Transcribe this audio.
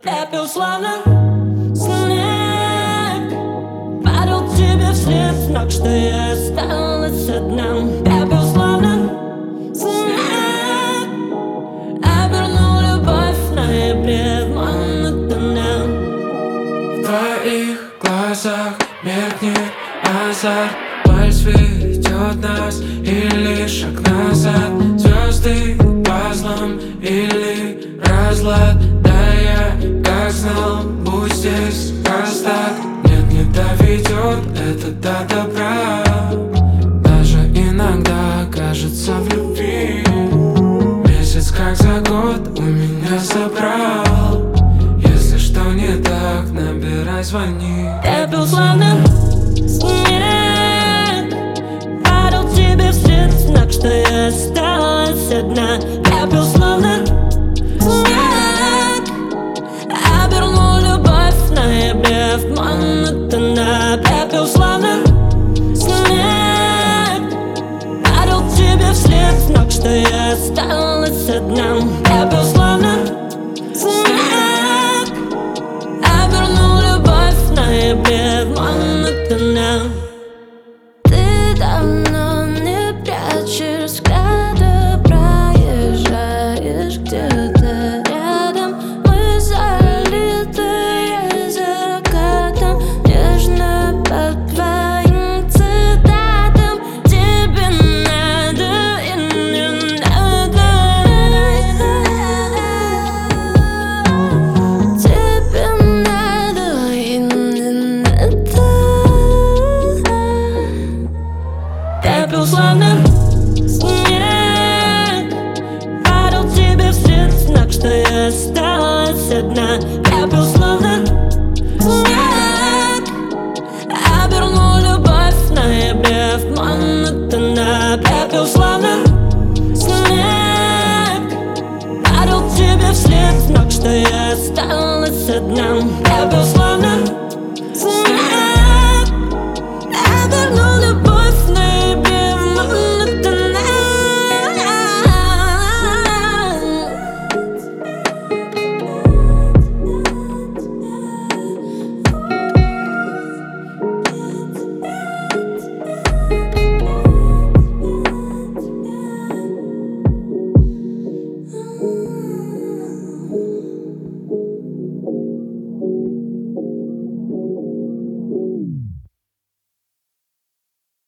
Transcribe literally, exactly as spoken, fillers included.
Пепел словно снег падал тебе вслед, знак, что я осталась одна. Пепел словно снег обернул любовь в ноябре в монотонном. В твоих глазах меркнет азарт, вальс ведет нас или шаг назад, звезды пазлом или разлад. Да я как знал, будь здесь раз так. Нет, не доведет это до добра. Даже иногда кажется в любви месяц как за год у меня забрал. Если что не так, набирай, звони. Пепел словно снег падал тебе вслед, знак, что я осталась одна. Пепел словно снег обернул любовь в ноябре в монотонно. Пепел словно снег падал тебе вслед, знак, что я осталась одна. Пепел словно снег обернул любовь в ноябре в монотонно. Ты давно не прячешь взгляда, проезжаешь где-то рядом. Мы залитые закатом, нежно по твоим цитатам. Тебе надо и не надо. Тебе надо и не надо. Пепел словно снег падал тебе вслед, знак, что я осталась одна. Пепел словно снег обернул любовь в ноябре в монотонно. Пепел словно снег падал тебе вслед, знак, что я осталась одна. Пепел словно